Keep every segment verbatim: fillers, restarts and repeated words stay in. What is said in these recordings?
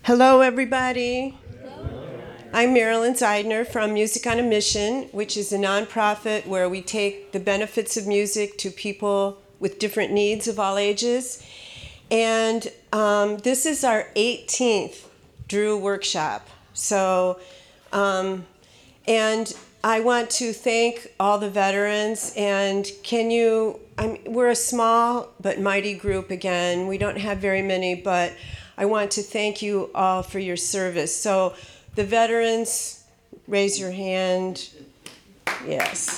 Hello, everybody. I'm Marilyn Zeidner from Music on a Mission, which is a nonprofit where we take the benefits of music to people with different needs of all ages. And um, this is our eighteenth Drew workshop. So, um, and I want to thank all the veterans. And can you, I'm, we're a small but mighty group again. We don't have very many, but I want to thank you all for your service. So the veterans, raise your hand. Yes.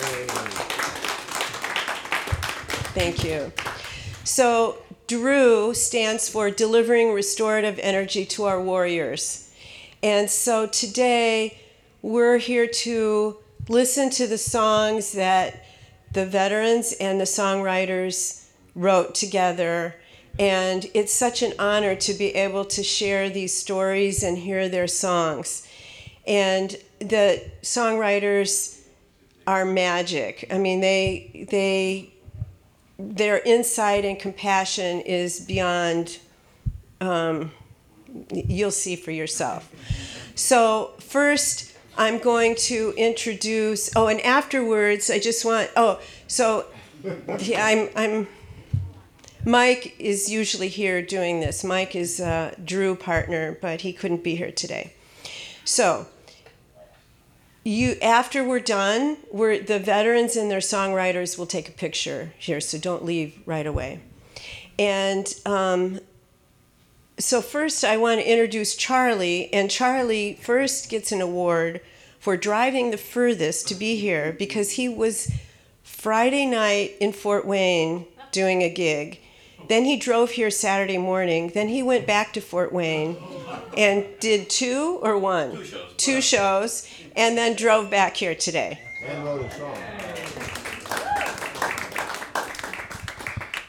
Thank you. So Drew stands for Delivering Restorative Energy to Our Warriors. And so today we're here to listen to the songs that the veterans and the songwriters wrote together. And it's such an honor to be able to share these stories and hear their songs. And the songwriters are magic. I mean, they they their insight and compassion is beyond, um, you'll see for yourself. So first, I'm going to introduce, oh, and afterwards, I just want, oh, so yeah, I'm, I'm, Mike is usually here doing this. Mike is a Drew partner, but he couldn't be here today. So, you after we're done, we're, the veterans and their songwriters will take a picture here, so don't leave right away. And um, so first I want to introduce Charlie, and Charlie first gets an award for driving the furthest to be here because he was Friday night in Fort Wayne doing a gig. Then he drove here Saturday morning. Then he went back to Fort Wayne and did two or one? Two shows. Two shows, and then drove back here today. And wrote a song.